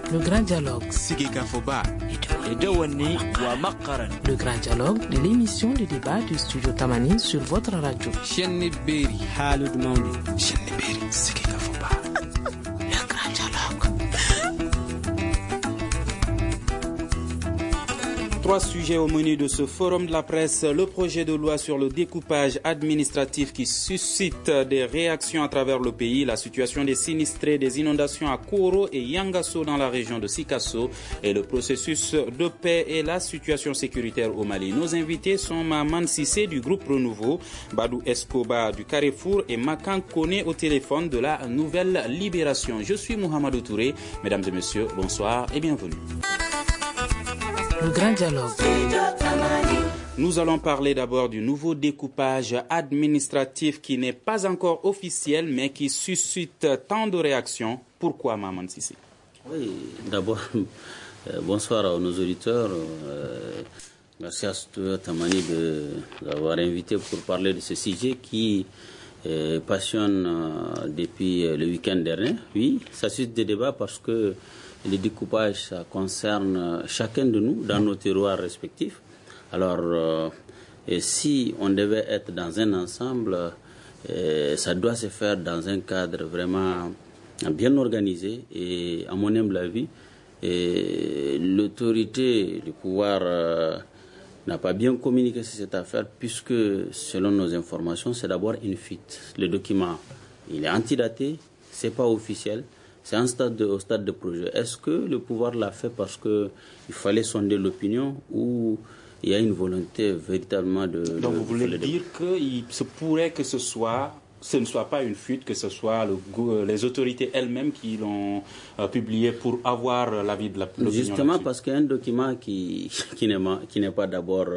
Le grand dialogue. Le grand dialogue de l'émission de débat du studio Tamani sur votre radio. Le grand dialogue. Trois sujets au menu de ce forum de la presse. Le projet de loi sur le découpage administratif qui suscite des réactions à travers le pays. La situation des sinistrés des inondations à Koro et Yangasso dans la région de Sikasso. Et le processus de paix et la situation sécuritaire au Mali. Nos invités sont Maman Sissé du groupe Renouveau, Badou Escobar du Carrefour et Makan Kone au téléphone de la Nouvelle Libération. Je suis Mohamedou Touré. Mesdames et messieurs, bonsoir et bienvenue. Le grand dialogue. Nous allons parler d'abord du nouveau découpage administratif qui n'est pas encore officiel mais qui suscite tant de réactions. Pourquoi, Maman Sissé? Oui, d'abord, bonsoir à nos auditeurs. Merci à Studio Tamani de nous avoir invités pour parler de ce sujet qui passionne depuis le week-end dernier. Oui, ça suscite des débats parce que le découpage, ça concerne chacun de nous dans nos terroirs respectifs. Alors, si on devait être dans un ensemble, ça doit se faire dans un cadre vraiment bien organisé. Et à mon humble avis, l'autorité, le pouvoir n'a pas bien communiqué sur cette affaire puisque, selon nos informations, c'est d'abord une fuite. Le document, il est antidaté, c'est pas officiel. C'est au stade de projet. Est-ce que le pouvoir l'a fait parce qu'il fallait sonder l'opinion ou il y a une volonté véritablement de... Donc vous voulez dire qu'il se pourrait que ce ne soit pas une fuite, que ce soit les autorités elles-mêmes qui l'ont publié pour avoir l'avis de l'opinion. Justement là-dessus. Parce qu'un document qui n'est pas d'abord...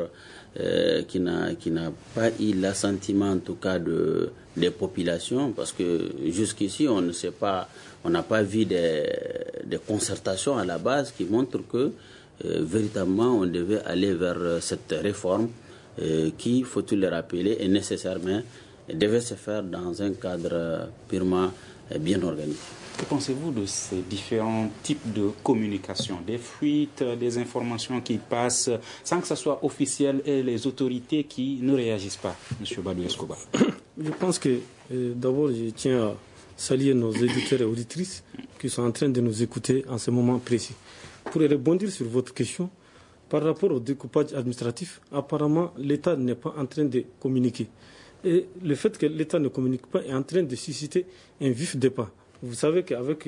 qui n'a pas eu l'assentiment en tout cas des populations, parce que jusqu'ici on ne sait pas, on n'a pas vu des concertations à la base qui montrent que véritablement on devait aller vers cette réforme qui, faut-il le rappeler, est nécessairement devait se faire dans un cadre purement bien organisé. Que pensez-vous de ces différents types de communication, des fuites, des informations qui passent sans que ce soit officiel et les autorités qui ne réagissent pas, M. Badou Escobar? Je pense que d'abord je tiens à saluer nos éditeurs et auditrices qui sont en train de nous écouter en ce moment précis. Pour rebondir sur votre question, par rapport au découpage administratif, apparemment l'État n'est pas en train de communiquer. Et le fait que l'État ne communique pas est en train de susciter un vif débat. Vous savez qu'avec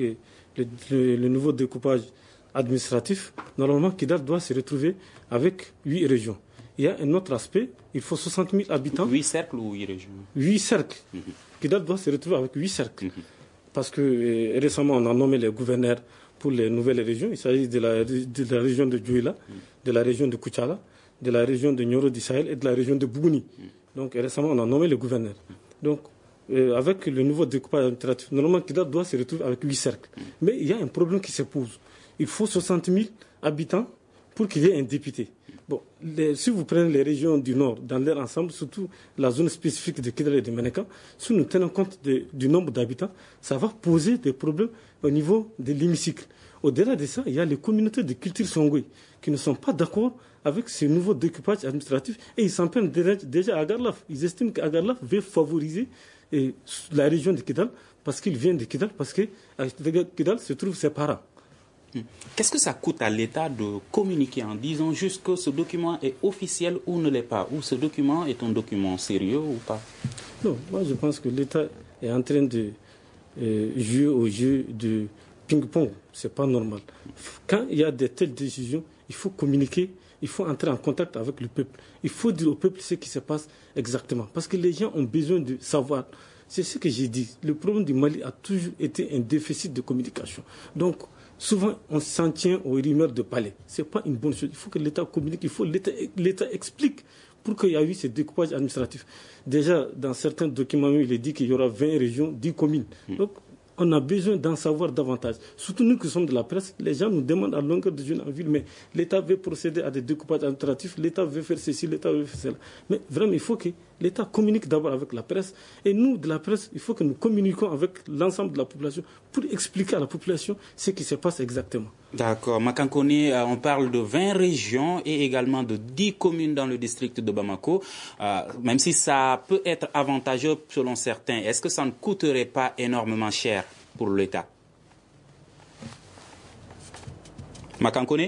le nouveau découpage administratif, normalement, Kidal doit se retrouver avec 8 régions. Il y a un autre aspect, il faut 60 000 habitants. 8 cercles ou 8 régions? 8 cercles. Kidal doit se retrouver avec 8 cercles. Parce que récemment, on a nommé les gouverneurs pour les nouvelles régions. Il s'agit de la région de Djouila, de la région de Kouchala, de la région de Nioro du Sahel et de la région de Bougouni. Donc récemment, on a nommé les gouverneurs. Donc, avec le nouveau découpage administratif, normalement, Kidal doit se retrouver avec 8 cercles. Mais il y a un problème qui se pose. Il faut 60 000 habitants pour qu'il y ait un député. Bon, si vous prenez les régions du Nord dans leur ensemble, surtout la zone spécifique de Kidal et de Meneka, si nous tenons compte du nombre d'habitants, ça va poser des problèmes au niveau de l'hémicycle. Au-delà de ça, il y a les communautés de culture Songwe qui ne sont pas d'accord avec ce nouveau découpage administratif et ils s'en prennent déjà à Agarlaf. Ils estiment qu'Agarlaf veut favoriser la région de Kidal parce qu'il vient de Kidal, parce que à Kidal se trouvent ses parents. Qu'est-ce que ça coûte à l'État de communiquer en disant juste que ce document est officiel ou ne l'est pas, ou ce document est un document sérieux ou pas? Non, moi je pense que l'État est en train de jouer au jeu de ping-pong. C'est pas normal. Quand il y a de telles décisions, il faut communiquer, il faut entrer en contact avec le peuple. Il faut dire au peuple ce qui se passe exactement. Parce que les gens ont besoin de savoir. C'est ce que j'ai dit. Le problème du Mali a toujours été un déficit de communication. Donc, souvent, on s'en tient aux rumeurs de palais. Ce n'est pas une bonne chose. Il faut que l'État communique, il faut que l'État explique pour qu'il y ait eu ce découpage administratif. Déjà, dans certains documents, il est dit qu'il y aura 20 régions, 10 communes. Donc, on a besoin d'en savoir davantage. Surtout nous qui sommes de la presse, les gens nous demandent à longueur de journée en ville, mais l'État veut procéder à des découpages administratifs, l'État veut faire ceci, l'État veut faire cela. Mais vraiment, il faut que L'État communique d'abord avec la presse. Et nous, de la presse, il faut que nous communiquions avec l'ensemble de la population pour expliquer à la population ce qui se passe exactement. D'accord. Makankone, on parle de 20 régions et également de 10 communes dans le district de Bamako. Même si ça peut être avantageux selon certains, est-ce que ça ne coûterait pas énormément cher pour l'État? Makankone?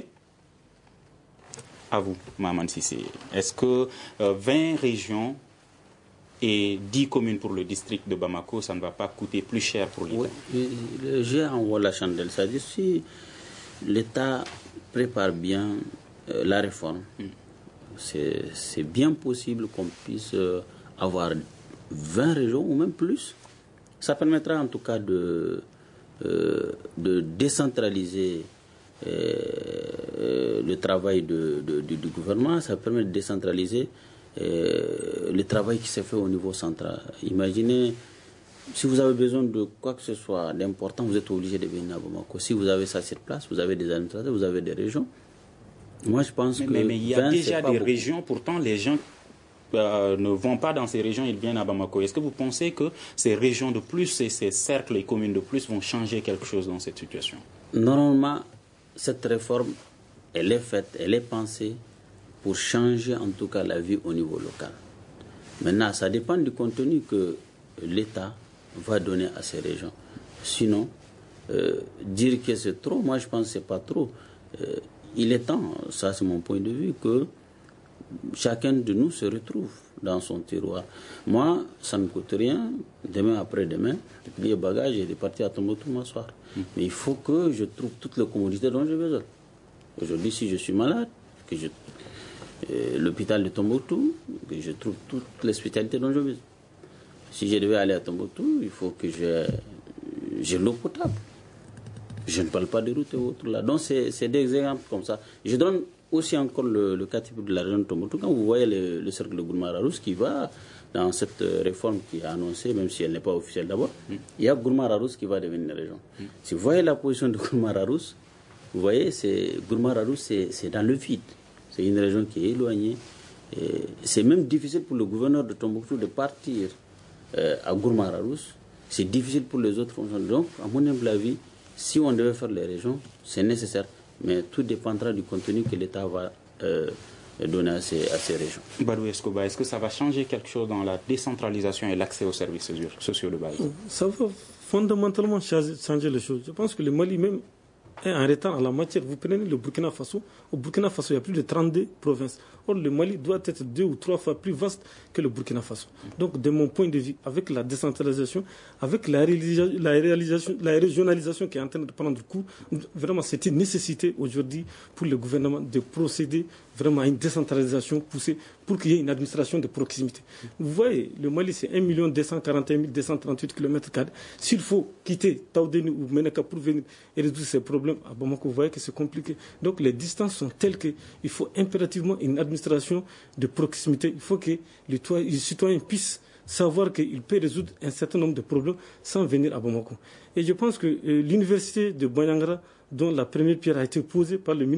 À vous, Maman Sissé. Est-ce que 20 régions et 10 communes pour le district de Bamako, ça ne va pas coûter plus cher pour l'État? Oui, j'ai envoyé la chandelle. C'est-à-dire si l'État prépare bien la réforme, c'est bien possible qu'on puisse avoir 20 régions ou même plus. Ça permettra en tout cas de décentraliser le travail du gouvernement. Ça permet de décentraliser le travail qui s'est fait au niveau central. Imaginez, si vous avez besoin de quoi que ce soit d'important, vous êtes obligé de venir à Bamako. Si vous avez ça sur place, vous avez des administrateurs, vous avez des régions. Moi, je pense que... Mais il y a déjà des régions, pourtant les gens ne vont pas dans ces régions, ils viennent à Bamako. Est-ce que vous pensez que ces régions de plus et ces cercles et communes de plus vont changer quelque chose dans cette situation? Normalement, cette réforme, elle est faite, elle est pensée pour changer en tout cas la vie au niveau local. Maintenant, ça dépend du contenu que l'État va donner à ces régions. Sinon, dire que c'est trop, moi je pense que ce n'est pas trop. Il est temps, ça c'est mon point de vue, que chacun de nous se retrouve dans son tiroir. Moi, ça ne coûte rien, demain après-demain, de plier bagages et de partir à Tombouctou m'asseoir. Mais il faut que je trouve toutes les commodités dont j'ai besoin. Aujourd'hui, si je suis malade, que l'hôpital de Tombouctou, que je trouve toutes les spécialités dont j'ai besoin. Si je devais aller à Tombouctou, il faut que j'ai l'eau potable. Je ne parle pas de route et autres là. Donc, c'est des exemples comme ça. Je donne aussi encore le cas typique de la région de Tombouctou. Quand vous voyez le cercle de Gourmara-Rousse qui va dans cette réforme qui est annoncée, même si elle n'est pas officielle d'abord, il y a Gourmara-Rousse qui va devenir une région. Si vous voyez la position de Gourmara-Rousse, vous voyez, Gourmara-Rousse, c'est dans le vide. C'est une région qui est éloignée. C'est même difficile pour le gouverneur de Tombouctou de partir à Gourmara-Rousse. C'est difficile pour les autres fonctionnaires. Donc, à mon humble avis, si on devait faire les régions, c'est nécessaire. Mais tout dépendra du contenu que l'État va donner à ces régions. Badou Escoba, est-ce que ça va changer quelque chose dans la décentralisation et l'accès aux services sociaux de base? Ça va fondamentalement changer les choses. Je pense que le Mali même est en retard en la matière. Vous prenez le Burkina Faso. Au Burkina Faso, il y a plus de 32 provinces. Or, le Mali doit être 2 ou 3 fois plus vaste que le Burkina Faso. Donc, de mon point de vue, avec la décentralisation, avec la régionalisation qui est en train de prendre cours, vraiment, c'est une nécessité aujourd'hui pour le gouvernement de procéder vraiment à une décentralisation poussée pour qu'il y ait une administration de proximité. Vous voyez, le Mali, c'est 1 241 238 km². S'il faut quitter Taoudeni ou Menaka pour venir et résoudre ces problèmes à Bamako, vous voyez que c'est compliqué. Donc, les distances sont telles qu'il faut impérativement une administration de proximité. Il faut que les citoyens puissent savoir qu'il peut résoudre un certain nombre de problèmes sans venir à Bamako. Et je pense que l'université de Banyangra, dont la première pierre a été posée par le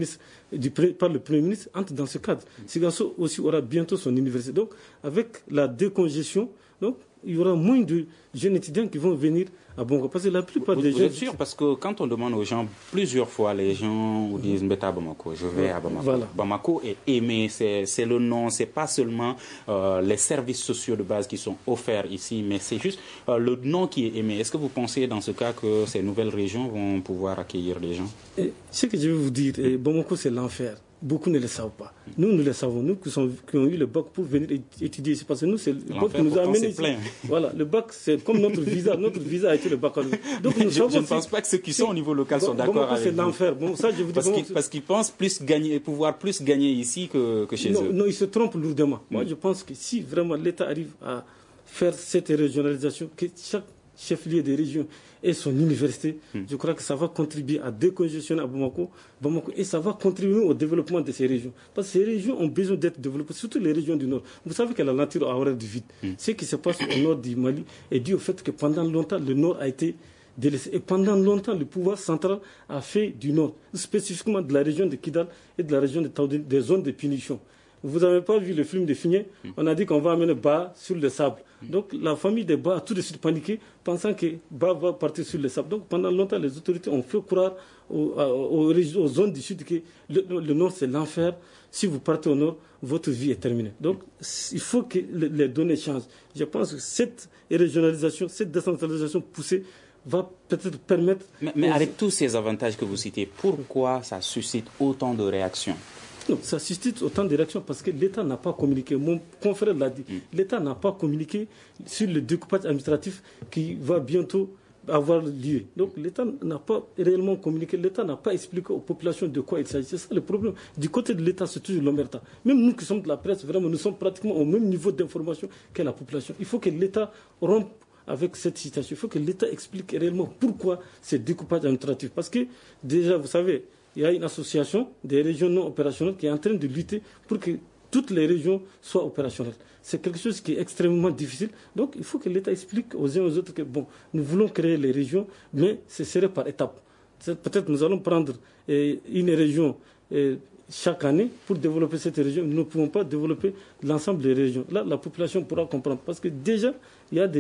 Premier ministre, entre dans ce cadre. Sigasso aussi aura bientôt son université. Donc, avec la décongestion, donc, il y aura moins de jeunes étudiants qui vont venir à Bamako. Parce que la plupart des jeunes... Vous êtes sûr? Parce que quand on demande aux gens, plusieurs fois, les gens vous disent « Mbeta Bamako, je vais à Bamako voilà. ». Bamako est aimé, c'est le nom, c'est pas seulement les services sociaux de base qui sont offerts ici, mais c'est juste le nom qui est aimé. Est-ce que vous pensez dans ce cas que ces nouvelles régions vont pouvoir accueillir des gens? Ce que je vais vous dire, Bamako c'est l'enfer. Beaucoup ne le savent pas. Nous, nous le savons. Nous qui ont eu le bac pour venir étudier ici. Parce que nous, c'est le bac qui nous a amenés ici. Voilà, le bac, c'est comme notre visa. Notre visa a été le bac. Donc, je ne pense pas que ceux qui sont au niveau local sont d'accord avec c'est l'enfer. Bon, ça, je vous dis parce qu'ils pensent pouvoir plus gagner ici que chez eux. Non, ils se trompent lourdement. Moi, je pense que si vraiment l'État arrive à faire cette régionalisation, que chaque chef-lieu des régions et son université, je crois que ça va contribuer à décongestionner à Bamako et ça va contribuer au développement de ces régions. Parce que ces régions ont besoin d'être développées, surtout les régions du Nord. Vous savez que la nature a horreur du vide. Ce qui se passe au nord du Mali est dû au fait que pendant longtemps, le Nord a été délaissé. Et pendant longtemps, le pouvoir central a fait du Nord, spécifiquement de la région de Kidal et de la région de Taoudé, des zones de punition. Vous n'avez pas vu le film de Figné? On a dit qu'on va amener Ba sur le sable. Donc la famille de Ba a tout de suite paniqué, pensant que Ba va partir sur le sable. Donc pendant longtemps, les autorités ont fait croire aux zones du sud que le nord c'est l'enfer. Si vous partez au nord, votre vie est terminée. Donc il faut que les données changent. Je pense que cette régionalisation, cette décentralisation poussée va peut-être permettre... Mais avec tous ces avantages que vous citez, pourquoi ça suscite autant de réactions? Non, ça suscite autant de réactions parce que l'État n'a pas communiqué. Mon confrère l'a dit. L'État n'a pas communiqué sur le découpage administratif qui va bientôt avoir lieu. Donc l'État n'a pas réellement communiqué. L'État n'a pas expliqué aux populations de quoi il s'agit. C'est ça le problème. Du côté de l'État, c'est toujours l'omerta. Même nous qui sommes de la presse, vraiment, nous sommes pratiquement au même niveau d'information que la population. Il faut que l'État rompe avec cette situation. Il faut que l'État explique réellement pourquoi ce découpage administratif. Parce que déjà, vous savez, il y a une association des régions non opérationnelles qui est en train de lutter pour que toutes les régions soient opérationnelles. C'est quelque chose qui est extrêmement difficile. Donc, il faut que l'État explique aux uns aux autres que, bon, nous voulons créer les régions, mais ce serait par étapes. Peut-être nous allons prendre une région chaque année pour développer cette région. Nous ne pouvons pas développer l'ensemble des régions. Là, la population pourra comprendre. Parce que déjà, il y a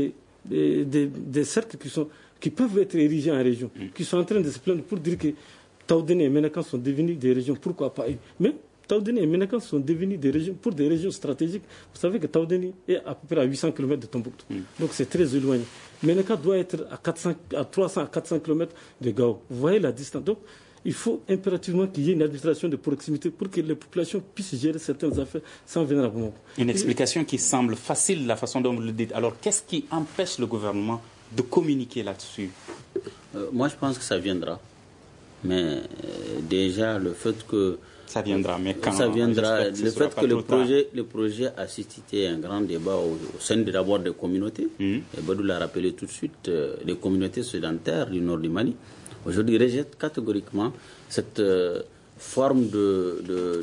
des cercles qui peuvent être érigés en région, qui sont en train de se plaindre pour dire que Taoudéni et Ménékan sont devenus des régions. Pourquoi pas eux? Mais Taoudéni et Ménékan sont devenus des régions pour des régions stratégiques. Vous savez que Taoudéni est à peu près à 800 km de Tombouctou. Donc c'est très éloigné. Ménékan doit être à 300 à 400 km de Gao. Vous voyez la distance. Donc il faut impérativement qu'il y ait une administration de proximité pour que les populations puissent gérer certaines affaires sans venir à Bamako. Une explication qui semble facile, la façon dont vous le dites. Alors qu'est-ce qui empêche le gouvernement de communiquer là-dessus? Moi, je pense que ça viendra. Mais déjà, le fait que... Ça viendra, mais quand? Ça viendra. Le fait que le projet a suscité un grand débat au sein d'abord des communautés. Et Badou l'a rappelé tout de suite, les communautés sédentaires du nord du Mali, aujourd'hui rejettent catégoriquement cette forme de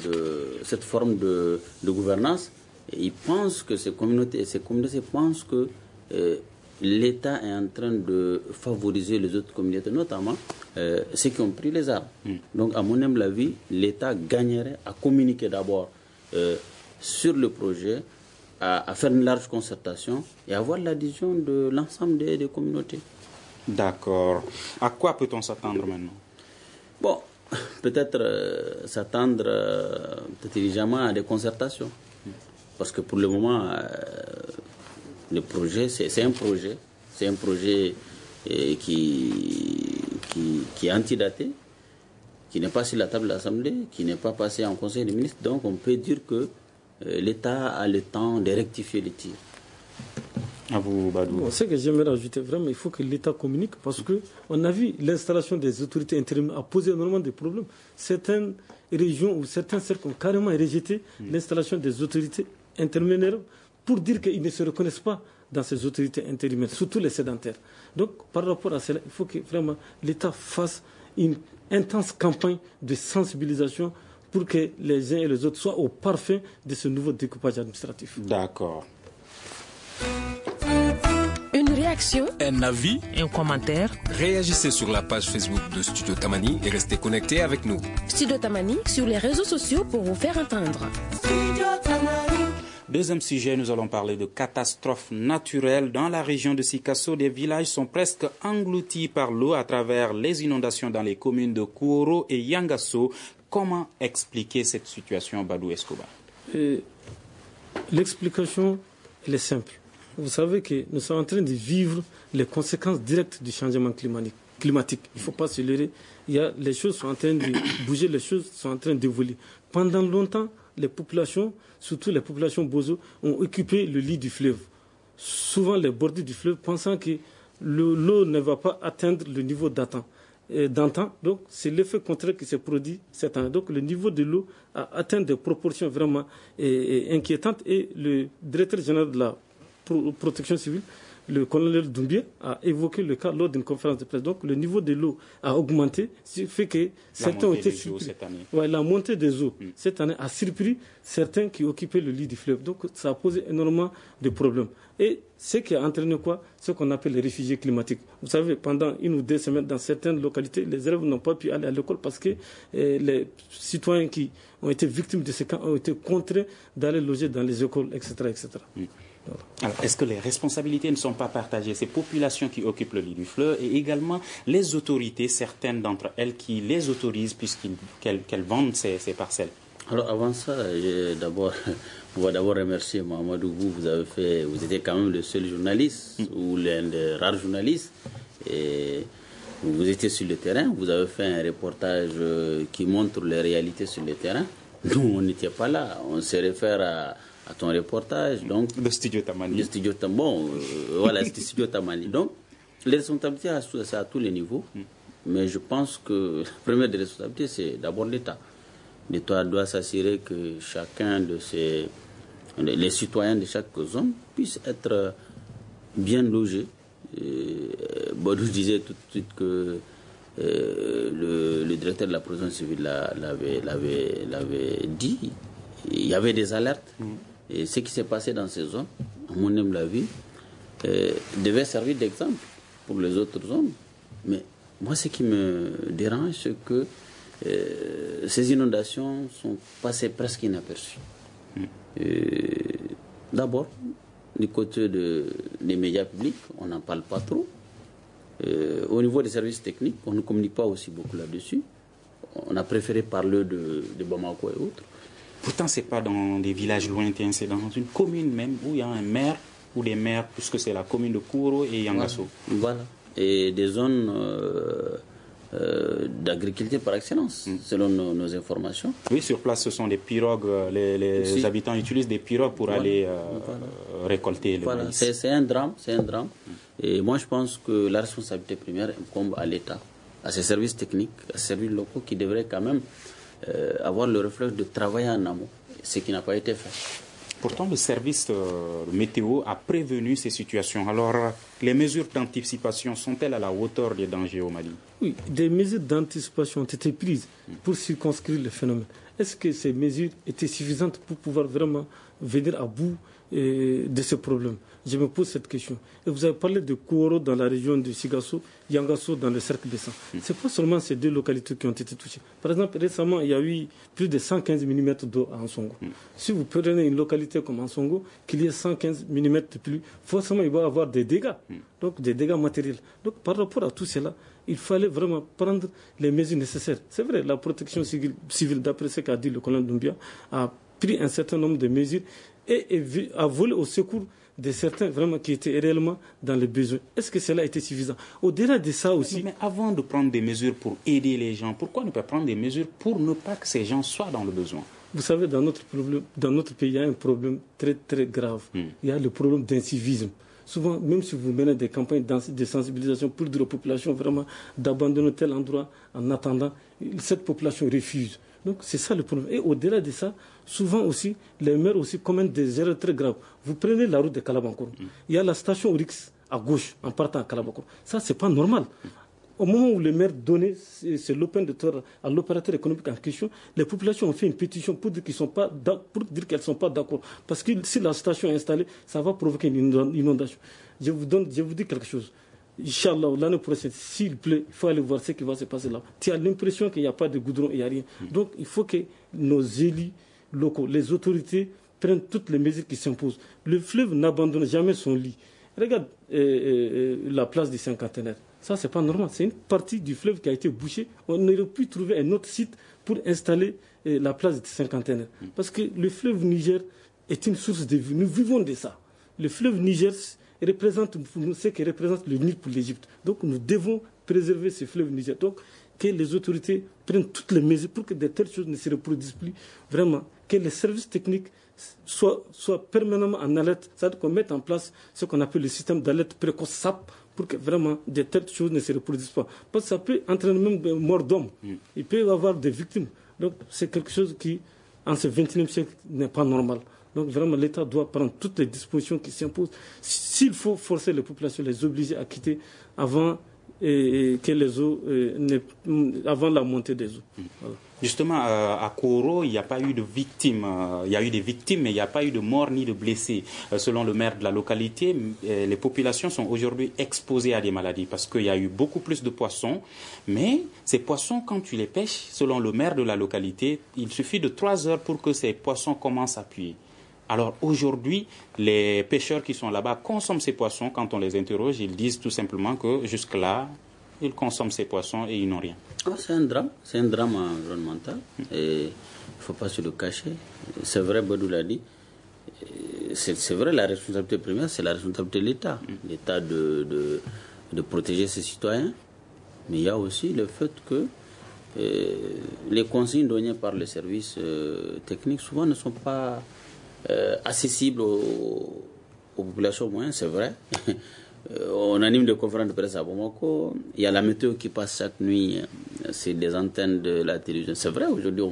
gouvernance. Et ils pensent que ces communautés pensent que l'État est en train de favoriser les autres communautés, notamment ceux qui ont pris les armes. Donc, à mon humble avis, l'État gagnerait à communiquer d'abord sur le projet, à faire une large concertation et avoir l'adhésion de l'ensemble des communautés. D'accord. À quoi peut-on s'attendre maintenant? Bon, peut-être s'attendre intelligemment à des concertations. Parce que pour le moment, le projet, c'est un projet. C'est un projet qui est antidaté, qui n'est pas sur la table de l'Assemblée, qui n'est pas passé en Conseil des ministres. Donc on peut dire que l'État a le temps de rectifier les tirs. À vous, Badou. Bon, ce que j'aimerais ajouter, vraiment, il faut que l'État communique parce qu'on a vu l'installation des autorités intérimaires a posé énormément de problèmes. Certaines régions ou certains cercles ont carrément rejeté l'installation des autorités intérimaires pour dire qu'ils ne se reconnaissent pas dans ces autorités intérimaires, surtout les sédentaires. Donc, par rapport à cela, il faut que vraiment l'État fasse une intense campagne de sensibilisation pour que les uns et les autres soient au parfum de ce nouveau découpage administratif. D'accord. Une réaction, un avis, un commentaire. Réagissez sur la page Facebook de Studio Tamani et restez connectés avec nous. Studio Tamani sur les réseaux sociaux pour vous faire entendre. Deuxième sujet, nous allons parler de catastrophes naturelles. Dans la région de Sikasso, des villages sont presque engloutis par l'eau à travers les inondations dans les communes de Kouro et Yangasso. Comment expliquer cette situation, Badou Escobar? L'explication, elle est simple. Vous savez que nous sommes en train de vivre les conséquences directes du changement climatique. Il ne faut pas se leurrer. Les choses sont en train de bouger, les choses sont en train d'évoluer. Pendant longtemps, les populations, surtout les populations bozo, ont occupé le lit du fleuve. Souvent les bordures du fleuve, pensant que l'eau ne va pas atteindre le niveau d'antan. Donc c'est l'effet contraire qui s'est produit cette année. Donc le niveau de l'eau a atteint des proportions vraiment inquiétantes et le directeur général de la protection civile le colonel Doumbia a évoqué le cas lors d'une conférence de presse. Donc le niveau de l'eau a augmenté, ce qui fait que certains ont été surpris. La montée des eaux cette année a surpris certains qui occupaient le lit du fleuve. Donc ça a posé énormément de problèmes. Et ce qui a entraîné quoi? Ce qu'on appelle les réfugiés climatiques. Vous savez, pendant 1 ou 2 semaines, dans certaines localités, les élèves n'ont pas pu aller à l'école parce que les citoyens qui ont été victimes de ces camps ont été contraints d'aller loger dans les écoles, etc. etc. Alors, est-ce que les responsabilités ne sont pas partagées? Ces populations qui occupent le lit du fleuve et également les autorités, certaines d'entre elles qui les autorisent puisqu'elles vendent ces parcelles. Alors avant ça, on va d'abord remercier Mahamadou. Vous étiez quand même le seul journaliste ou l'un des rares journalistes. Et vous étiez sur le terrain, vous avez fait un reportage qui montre les réalités sur le terrain. Nous, on n'était pas là. On se réfère à ton reportage. Donc, le studio Tamani. Le studio Tamani. Voilà, c'était studio Tamani. Donc, les responsabilités, c'est à tous les niveaux. Mais je pense que la première des responsabilités, c'est d'abord l'État. L'État doit s'assurer que chacun de les citoyens de chaque zone puissent être bien logés. Bodou disait tout de suite que le directeur de la prison civile l'avait dit. Il y avait des alertes. Et ce qui s'est passé dans ces zones, à mon humble avis, devait servir d'exemple pour les autres zones. Mais moi, ce qui me dérange, c'est que ces inondations sont passées presque inaperçues. D'abord, du côté des médias publics, on n'en parle pas trop. Au niveau des services techniques, on ne communique pas aussi beaucoup là-dessus. On a préféré parler de Bamako et autres. Pourtant, ce n'est pas dans des villages lointains, c'est dans une commune même où il y a un maire ou des maires, puisque c'est la commune de Kouro et Yangasso. Voilà. Et des zones d'agriculture par excellence, selon nos informations. Oui, sur place, ce sont des pirogues. Les habitants utilisent des pirogues pour aller récolter le maïs. C'est un drame. Et moi, je pense que la responsabilité première incombe à l'État, à ses services techniques, à ses services locaux qui devraient quand même avoir le réflexe de travailler en amont, ce qui n'a pas été fait. Pourtant, le service météo a prévenu ces situations. Alors, les mesures d'anticipation sont-elles à la hauteur des dangers au Mali? Oui, des mesures d'anticipation ont été prises pour circonscrire le phénomène. Est-ce que ces mesures étaient suffisantes pour pouvoir vraiment venir à bout de ce problème? Je me pose cette question. Et vous avez parlé de Kouro dans la région de Sigasso, Yangasso dans le cercle de sang. Ce n'est pas seulement ces 2 localités qui ont été touchées. Par exemple, récemment, il y a eu plus de 115 mm d'eau à Ansongo. Si vous prenez une localité comme Ansongo, qu'il y ait 115 mm de pluie, forcément, il va y avoir des dégâts. Donc, des dégâts matériels. Donc, par rapport à tout cela, il fallait vraiment prendre les mesures nécessaires. C'est vrai, la protection civile, d'après ce qu'a dit le colonel Doumbia, a pris un certain nombre de mesures et a volé au secours de certains vraiment qui étaient réellement dans les besoins. Est-ce que cela a été suffisant? Au-delà de ça aussi... Mais avant de prendre des mesures pour aider les gens, pourquoi ne pas prendre des mesures pour ne pas que ces gens soient dans le besoin? Vous savez, dans notre pays, il y a un problème très très grave. Il y a le problème d'incivisme. Souvent, même si vous menez des campagnes de sensibilisation pour dire aux populations vraiment d'abandonner tel endroit en attendant, cette population refuse. Donc c'est ça le problème. Et au-delà de ça, souvent aussi, les maires aussi commettent des erreurs très graves. Vous prenez la route de Kalabankoro. Il y a la station Oryx à gauche en partant à Kalabankoro. Ça, c'est pas normal. Au moment où le maire donnait ce lopin de terre à l'opérateur économique en question, les populations ont fait une pétition pour dire qu'elles ne sont pas d'accord. Parce que si la station est installée, ça va provoquer une inondation. Je vous dis quelque chose. Inch'Allah, l'année prochaine, s'il pleut, il faut aller voir ce qui va se passer là. Tu as l'impression qu'il n'y a pas de goudron, il n'y a rien. Donc, il faut que nos élus locaux, les autorités, prennent toutes les mesures qui s'imposent. Le fleuve n'abandonne jamais son lit. Regarde la place du Cinquantenaire. Ça, c'est pas normal. C'est une partie du fleuve qui a été bouchée. On aurait pu trouver un autre site pour installer la place du Cinquantenaire. Parce que le fleuve Niger est une source de vie. Nous vivons de ça. Le fleuve Niger représente ce qui représente le Nil pour l'Égypte. Donc nous devons préserver ce fleuve Niger. Donc que les autorités prennent toutes les mesures pour que de telles choses ne se reproduisent plus. Vraiment, que les services techniques soient permanemment en alerte. C'est-à-dire qu'on mette en place ce qu'on appelle le système d'alerte précoce SAP pour que vraiment de telles choses ne se reproduisent pas. Parce que ça peut entraîner même des morts d'hommes. Il peut y avoir des victimes. Donc c'est quelque chose qui, en ce XXIe siècle, n'est pas normal. Donc vraiment, l'État doit prendre toutes les dispositions qui s'imposent. S'il faut forcer les populations, les obliger à quitter avant que les eaux, avant la montée des eaux. Voilà. Justement, à Koro, il n'y a pas eu de victimes. Il y a eu des victimes, mais il n'y a pas eu de morts ni de blessés. Selon le maire de la localité, les populations sont aujourd'hui exposées à des maladies parce qu'il y a eu beaucoup plus de poissons. Mais ces poissons, quand tu les pêches, selon le maire de la localité, il suffit de 3 heures pour que ces poissons commencent à puer. Alors aujourd'hui, les pêcheurs qui sont là-bas consomment ces poissons. Quand on les interroge, ils disent tout simplement que jusque-là, ils consomment ces poissons et ils n'ont rien. C'est un drame environnemental et il ne faut pas se le cacher. C'est vrai, Badou l'a dit, c'est vrai, la responsabilité première, c'est la responsabilité de l'État. L'État de protéger ses citoyens, mais il y a aussi le fait que les consignes données par les services techniques souvent ne sont pas accessibles aux populations moyennes, c'est vrai. On anime des conférences de presse à Bamako. Il y a la météo qui passe chaque nuit. C'est des antennes de la télévision. C'est vrai, aujourd'hui,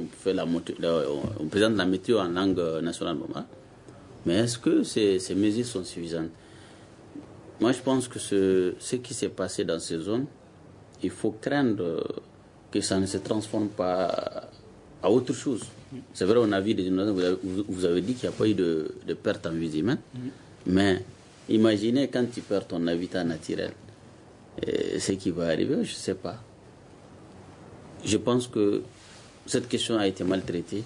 on présente la météo en langue nationale. Mais est-ce que ces mesures sont suffisantes? Moi, je pense que ce qui s'est passé dans ces zones, il faut craindre que ça ne se transforme pas à autre chose. C'est vrai, on a vu des inondations. Vous avez dit qu'il n'y a pas eu de perte en vie humaine. Mais imaginez quand tu perds ton habitat naturel, ce qui va arriver, je ne sais pas. Je pense que cette question a été maltraitée.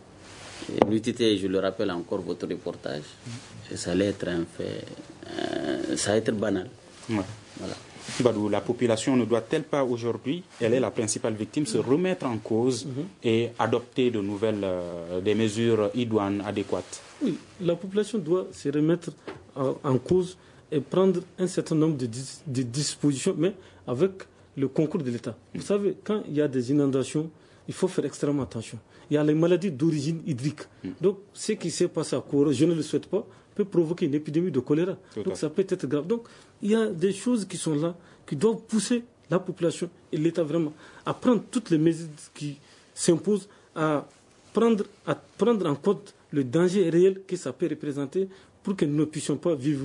L'UTT, je le rappelle encore, votre reportage, ça allait être un fait, ça va être banal. Ouais. Voilà. Badou, la population ne doit-elle pas aujourd'hui, elle est la principale victime, se remettre en cause et adopter de nouvelles, des mesures idoines adéquates? Oui, la population doit se remettre en cause et prendre un certain nombre de dispositions, mais avec le concours de l'État. Vous savez, quand il y a des inondations, il faut faire extrêmement attention. Il y a les maladies d'origine hydrique. Donc, ce qui s'est passé à Koro, je ne le souhaite pas, peut provoquer une épidémie de choléra. Donc, ça peut être grave. Donc, il y a des choses qui sont là, qui doivent pousser la population et l'État vraiment à prendre toutes les mesures qui s'imposent, à prendre en compte le danger réel que ça peut représenter pour que nous ne puissions pas vivre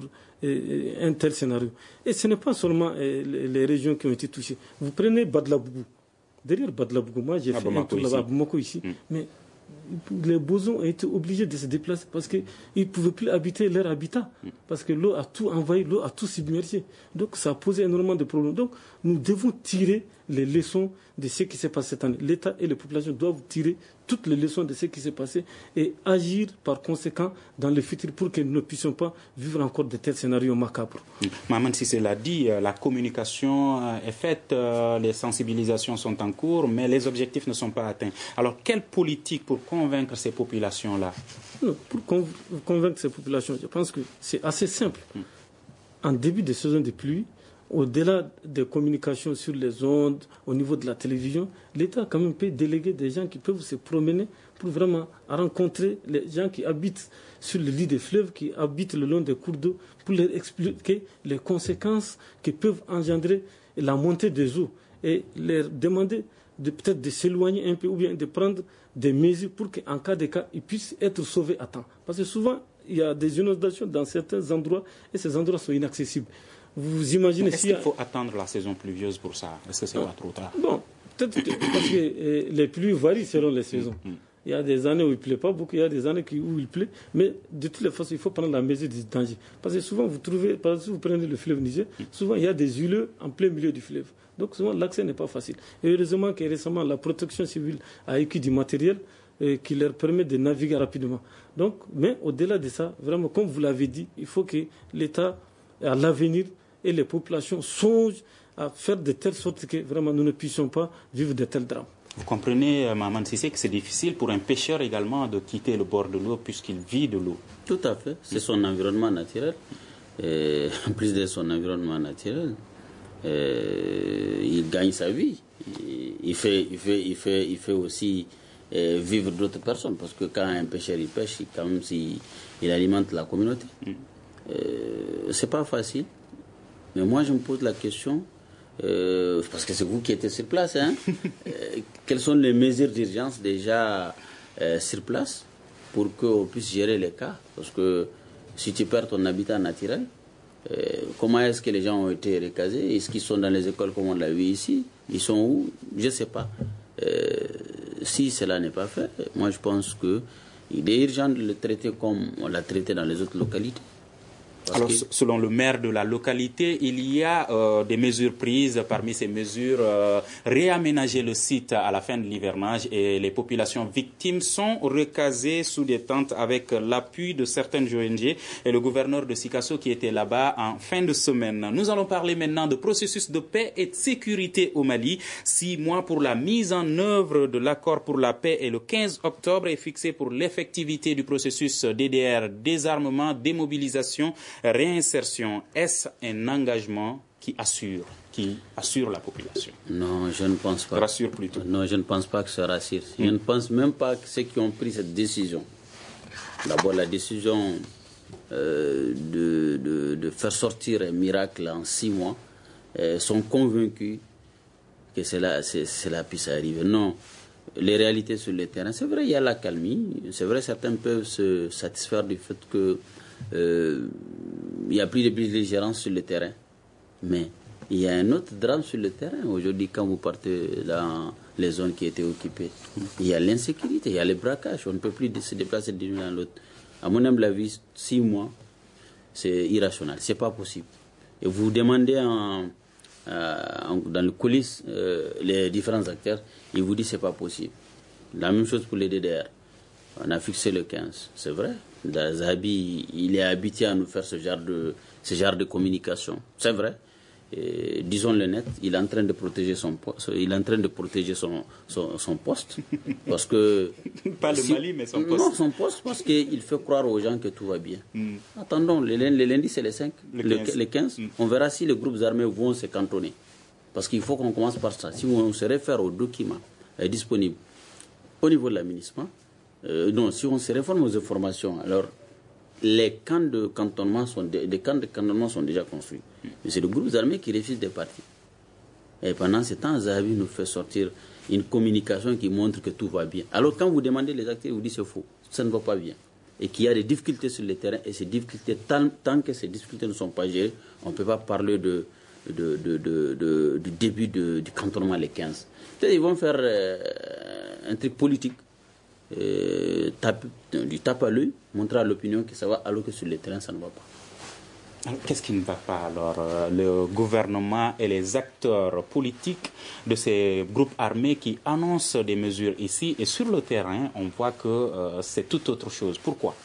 un tel scénario. Et ce n'est pas seulement les régions qui ont été touchées. Vous prenez Badlabougou. Derrière Badlabougou, moi j'ai fait un tour là-bas à Bamako ici, mais les bosons ont été obligés de se déplacer parce qu'ils ne pouvaient plus habiter leur habitat, parce que l'eau a tout envahi, l'eau a tout submergé. Donc ça a posé énormément de problèmes. Donc nous devons tirer les leçons de ce qui s'est passé cette année. L'État et les populations doivent tirer toutes les leçons de ce qui s'est passé et agir par conséquent dans le futur pour que nous ne puissions pas vivre encore de tels scénarios macabres. Maman, si cela dit, la communication est faite, les sensibilisations sont en cours, mais les objectifs ne sont pas atteints. Alors, quelle politique pour convaincre ces populations-là? Pour convaincre ces populations, je pense que c'est assez simple. En début de saison de pluie, au-delà des communications sur les ondes, au niveau de la télévision, l'État quand même peut déléguer des gens qui peuvent se promener pour vraiment rencontrer les gens qui habitent sur le lit des fleuves, qui habitent le long des cours d'eau, pour leur expliquer les conséquences que peuvent engendrer la montée des eaux et leur demander peut-être de s'éloigner un peu ou bien de prendre des mesures pour qu'en cas de cas, ils puissent être sauvés à temps. Parce que souvent, il y a des inondations dans certains endroits et ces endroits sont inaccessibles. Vous imaginez Est-ce qu'il faut attendre la saison pluvieuse pour ça? Est-ce que c'est pas trop tard? Bon, peut-être parce que les pluies varient selon les saisons. Il y a des années où il ne pleut pas beaucoup, il y a des années où il pleut. Mais de toutes les façons, il faut prendre la mesure du danger. Parce que souvent, vous trouvez, par exemple, vous prenez le fleuve Niger, souvent il y a des îlots en plein milieu du fleuve. Donc souvent, l'accès n'est pas facile. Et heureusement que récemment, la protection civile a équipé du matériel qui leur permet de naviguer rapidement. Donc, mais au-delà de ça, vraiment, comme vous l'avez dit, il faut que l'État, à l'avenir, et les populations songent à faire de telle sorte que vraiment nous ne puissions pas vivre de tels drames. Vous comprenez, Maman Sissé, que c'est difficile pour un pêcheur également de quitter le bord de l'eau puisqu'il vit de l'eau. Tout à fait, c'est son environnement naturel. Et en plus de son environnement naturel, il gagne sa vie. Il fait aussi vivre d'autres personnes parce que quand un pêcheur il pêche, quand même il alimente la communauté. C'est pas facile. Mais moi, je me pose la question, parce que c'est vous qui êtes sur place, hein, quelles sont les mesures d'urgence déjà sur place pour qu'on puisse gérer les cas. Parce que si tu perds ton habitat naturel, comment est-ce que les gens ont été recasés? Est-ce qu'ils sont dans les écoles comme on l'a vu ici? Ils sont où? Je ne sais pas. Si cela n'est pas fait, moi je pense qu'il est urgent de le traiter comme on l'a traité dans les autres localités. Alors, selon le maire de la localité, il y a des mesures prises. Parmi ces mesures, réaménager le site à la fin de l'hivernage et les populations victimes sont recasées sous des tentes avec l'appui de certaines ONG et le gouverneur de Sikasso qui était là-bas en fin de semaine. Nous allons parler maintenant de processus de paix et de sécurité au Mali. 6 mois pour la mise en œuvre de l'accord pour la paix et le 15 octobre est fixé pour l'effectivité du processus DDR, désarmement, démobilisation, réinsertion. Est-ce un engagement qui assure la population? Non, je ne pense pas. Rassure plutôt. Non, je ne pense pas que ça rassure. Je ne pense même pas que ceux qui ont pris cette décision, d'abord la décision de faire sortir un miracle en 6 mois, sont convaincus que cela puisse arriver. Non. Les réalités sur le terrain, c'est vrai, il y a la calmie. C'est vrai, certains peuvent se satisfaire du fait que il n'y a plus de belligérance sur le terrain. Mais il y a un autre drame sur le terrain. Aujourd'hui, quand vous partez dans les zones qui étaient occupées, il y a l'insécurité, il y a les braquages. On ne peut plus se déplacer d'une l'une à l'autre. À mon humble avis, 6 mois, c'est irrationnel. C'est pas possible. Et vous demandez dans le coulisses les différents acteurs, ils vous disent que ce n'est pas possible. La même chose pour les DDR. On a fixé le 15, c'est vrai. Zahabi, il est habitué à nous faire ce genre de communication. C'est vrai. Et, disons-le net, il est en train de protéger son poste. Il est en train de protéger son poste. Parce que, pas le Mali, mais son poste. Non, son poste, parce qu'il fait croire aux gens que tout va bien. Attendons, le lundi, c'est le 5, le 15. On verra si les groupes armés vont se cantonner. Parce qu'il faut qu'on commence par ça. Si on se réfère aux documents disponibles au niveau de l'administration, si on se réforme aux informations, alors les camps de cantonnement sont déjà construits. Mais c'est le groupe armé qui refuse de partir. Et pendant ce temps, Zahabi nous fait sortir une communication qui montre que tout va bien. Alors quand vous demandez les acteurs, ils vous disent c'est faux, ça ne va pas bien. Et qu'il y a des difficultés sur le terrain, et ces difficultés, tant que ces difficultés ne sont pas gérées, on ne peut pas parler du début du cantonnement les 15. Peut-être ils vont faire un truc politique, du tape à l'œil, montrer à l'opinion que ça va, alors que sur le terrain ça ne va pas. Alors, qu'est-ce qui ne va pas alors? Le gouvernement et les acteurs politiques de ces groupes armés qui annoncent des mesures ici, et sur le terrain, on voit que c'est tout autre chose. Pourquoi?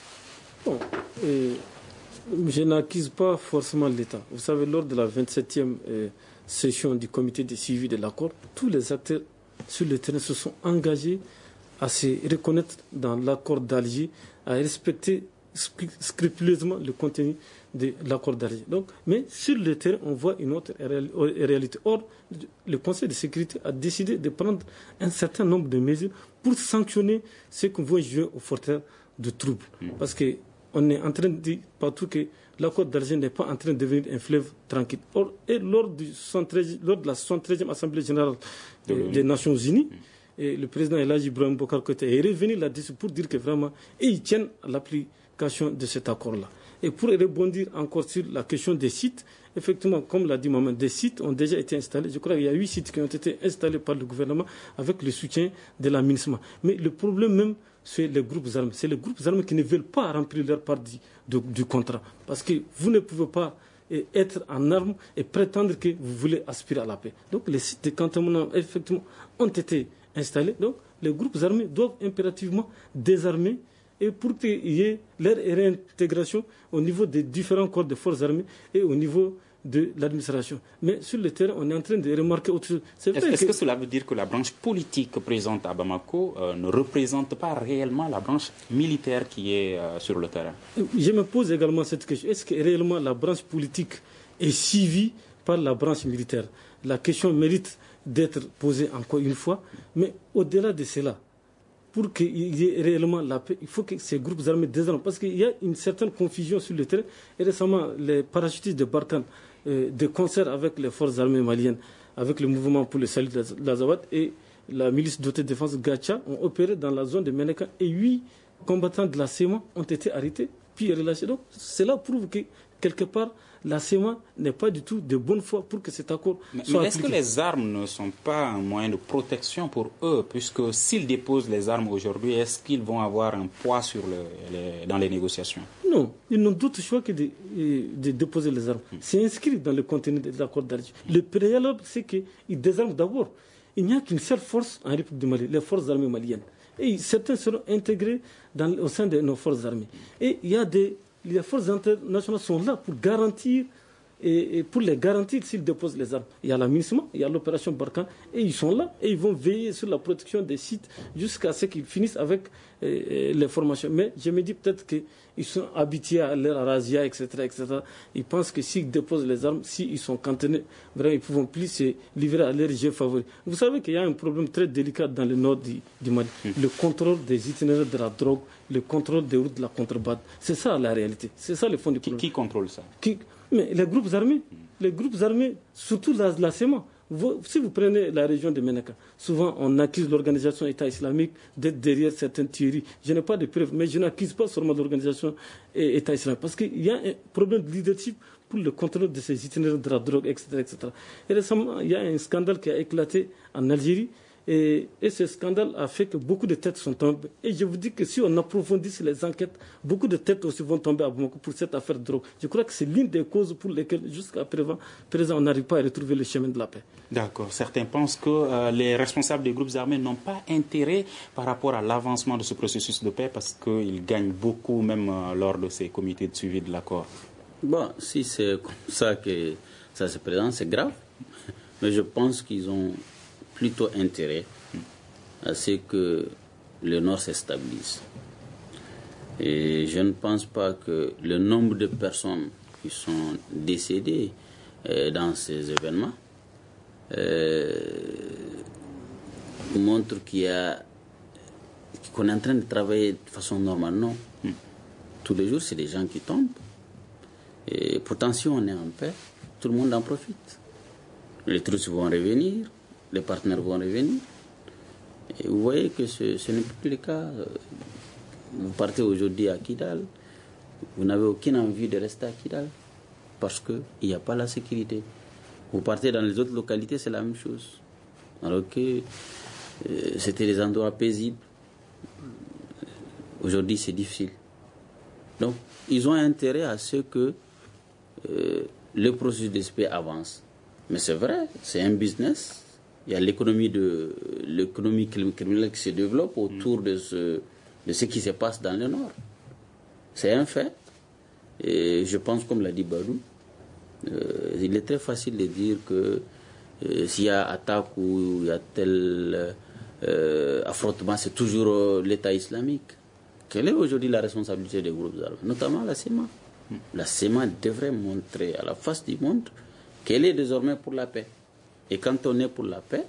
Je n'accuse pas forcément l'État. Vous savez, lors de la 27e session du comité de suivi de l'accord, tous les acteurs sur le terrain se sont engagés à se reconnaître dans l'accord d'Alger, à respecter scrupuleusement le contenu de l'accord d'Alger. Mais sur le terrain, on voit une autre réalité. Or, le Conseil de sécurité a décidé de prendre un certain nombre de mesures pour sanctionner ceux qui vont jouer au fauteuil de troubles. Parce qu'on est en train de dire partout que l'accord d'Alger n'est pas en train de devenir un fleuve tranquille. Or, lors de la 73e Assemblée générale des Nations Unies, et le président Elhadji Ibrahim Boubacar Keïta est revenu là-dessus pour dire que vraiment, ils tiennent à l'application de cet accord-là. Et pour rebondir encore sur la question des sites, effectivement, comme l'a dit Maman, des sites ont déjà été installés. Je crois qu'il y a 8 sites qui ont été installés par le gouvernement avec le soutien de l'administration. Mais le problème même, c'est les groupes armés. C'est les groupes armés qui ne veulent pas remplir leur part du contrat. Parce que vous ne pouvez pas être en armes et prétendre que vous voulez aspirer à la paix. Donc les sites de cantonnement, effectivement, ont été installés. Donc les groupes armés doivent impérativement désarmer et pour qu'il y ait leur réintégration au niveau des différents corps de forces armées et au niveau de l'administration. Mais sur le terrain, on est en train de remarquer autre chose. Est-ce que cela veut dire que la branche politique présente à Bamako ne représente pas réellement la branche militaire qui est sur le terrain? Je me pose également cette question. Est-ce que réellement la branche politique est suivie par la branche militaire? La question mérite d'être posée encore une fois. Mais au-delà de cela, pour qu'il y ait réellement la paix, il faut que ces groupes armés désarment. Parce qu'il y a une certaine confusion sur le terrain. Et récemment, les parachutistes de Barkhane, de concert avec les forces armées maliennes, avec le mouvement pour le salut de l'Azawad et la milice dotée de défense Gacha, ont opéré dans la zone de Meneka et 8 combattants de la CEMA ont été arrêtés, puis relâchés. Donc, cela prouve que, quelque part, la CEMA n'est pas du tout de bonne foi pour que cet accord soit mais est-ce appliqué. que les armes ne sont pas un moyen de protection pour eux? Puisque s'ils déposent les armes aujourd'hui, est-ce qu'ils vont avoir un poids dans les négociations? Non, ils n'ont d'autre choix que de déposer les armes. C'est inscrit dans le contenu de l'accord d'Alger. Le préalable, c'est qu'ils désarment d'abord. Il n'y a qu'une seule force en République du Mali, les forces armées maliennes. Et certains seront intégrés au sein de nos forces armées. Et les forces internationales sont là pour garantir, et pour les garantir s'ils déposent les armes. Il y a la MINUSMA, il y a l'opération Barkhane, et ils sont là, et ils vont veiller sur la protection des sites jusqu'à ce qu'ils finissent avec les formations. Mais je me dis peut-être qu'ils sont habitués à leur razzia, etc., etc. Ils pensent que s'ils déposent les armes, s'ils sont cantonnés, vraiment, ils ne pourront plus se livrer à leurs jeux favoris. Vous savez qu'il y a un problème très délicat dans le nord du Mali. Le contrôle des itinéraires de la drogue, le contrôle des routes de la contrebande. C'est ça la réalité. C'est ça le fond du problème. Qui contrôle ça? Mais les groupes armés, surtout la CEMA. Si vous prenez la région de Ménaka, souvent on accuse l'organisation État islamique d'être derrière certaines tueries. Je n'ai pas de preuves, mais je n'accuse pas seulement l'organisation État islamique. Parce qu'il y a un problème de leadership pour le contrôle de ces itinéraires de la drogue, etc., etc. Et récemment, il y a un scandale qui a éclaté en Algérie. Et ce scandale a fait que beaucoup de têtes sont tombées. Et je vous dis que si on approfondit les enquêtes, beaucoup de têtes aussi vont tomber à Bamako pour cette affaire de drogue. Je crois que c'est l'une des causes pour lesquelles, jusqu'à présent, on n'arrive pas à retrouver le chemin de la paix. D'accord. Certains pensent que les responsables des groupes armés n'ont pas intérêt par rapport à l'avancement de ce processus de paix parce qu'ils gagnent beaucoup même lors de ces comités de suivi de l'accord. Bon, si c'est comme ça que ça se présente, c'est grave. Mais je pense qu'ils ont plutôt intérêt à ce que le Nord se stabilise. Et je ne pense pas que le nombre de personnes qui sont décédées dans ces événements montre qu'on est en train de travailler de façon normale. Non. Tous les jours, c'est des gens qui tombent. Et pourtant, si on est en paix, tout le monde en profite. Les troupes vont revenir, les partenaires vont revenir. Et vous voyez que ce n'est plus le cas. Vous partez aujourd'hui à Kidal, vous n'avez aucune envie de rester à Kidal parce qu'il n'y a pas la sécurité. Vous partez dans les autres localités, c'est la même chose. Alors que c'était des endroits paisibles. Aujourd'hui, c'est difficile. Donc, ils ont intérêt à ce que le processus de paix avance. Mais c'est vrai, c'est un business. Il y a l'économie criminelle qui se développe autour de ce qui se passe dans le Nord. C'est un fait. Et je pense, comme l'a dit Badou, il est très facile de dire que s'il y a attaque ou il y a tel affrontement, c'est toujours l'État islamique. Quelle est aujourd'hui la responsabilité des groupes armés, notamment la CEMA? La CEMA devrait montrer à la face du monde qu'elle est désormais pour la paix. Et quand on est pour la paix,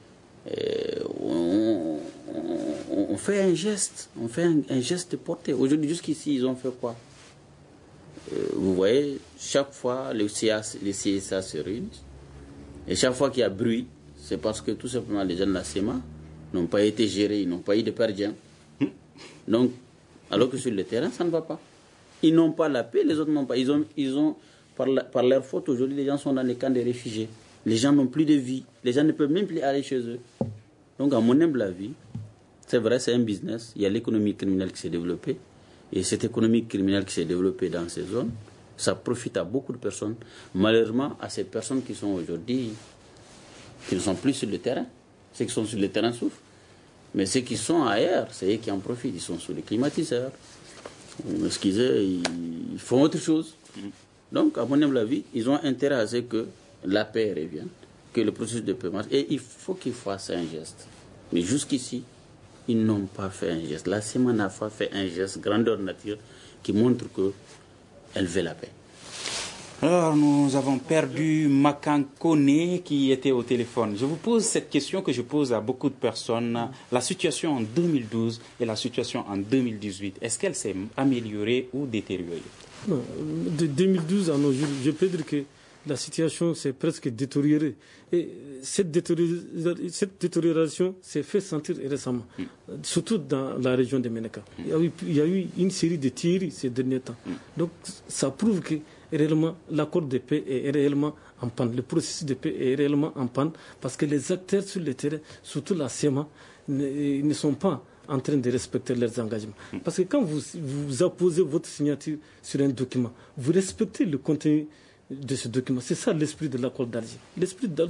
on fait un geste, un geste de portée. Aujourd'hui, jusqu'ici, ils ont fait quoi? Vous voyez, chaque fois, les CSA se réunissent. Et chaque fois qu'il y a bruit, c'est parce que tout simplement les gens de la CEMA n'ont pas été gérés, ils n'ont pas eu de perdiens. Donc, alors que sur le terrain, ça ne va pas. Ils n'ont pas la paix, les autres n'ont pas. Ils ont par leur faute, aujourd'hui, les gens sont dans les camps des réfugiés. Les gens n'ont plus de vie. Les gens ne peuvent même plus aller chez eux. Donc, à mon humble avis, c'est vrai, c'est un business. Il y a l'économie criminelle qui s'est développée. Et cette économie criminelle qui s'est développée dans ces zones, ça profite à beaucoup de personnes. Malheureusement, à ces personnes qui sont aujourd'hui, qui ne sont plus sur le terrain. Ceux qui sont sur le terrain souffrent. Mais ceux qui sont ailleurs, c'est eux qui en profitent. Ils sont sous les climatiseurs. Excusez, ils font autre chose. Donc, à mon humble avis, ils ont intérêt à ce que la paix revienne, que le processus de paix marche. Et il faut qu'ils fassent un geste. Mais jusqu'ici, ils n'ont pas fait un geste. La CEMA n'a pas fait un geste grandeur nature qui montre qu'elle veut la paix. Alors, nous avons perdu Makan Kone qui était au téléphone. Je vous pose cette question que je pose à beaucoup de personnes. La situation en 2012 et la situation en 2018, est-ce qu'elle s'est améliorée ou détériorée? Non, de 2012 à nos jours, je peux dire que la situation s'est presque détériorée. Et cette détérioration s'est fait sentir récemment, surtout dans la région de Ménéka. Il y a eu une série de tirs ces derniers temps. Donc ça prouve que réellement l'accord de paix est réellement en panne. Le processus de paix est réellement en panne parce que les acteurs sur le terrain, surtout la SEMA, ne sont pas en train de respecter leurs engagements. Parce que quand vous apposez votre signature sur un document, vous respectez le contenu de ce document. C'est ça l'esprit de l'accord d'Alger. L'esprit de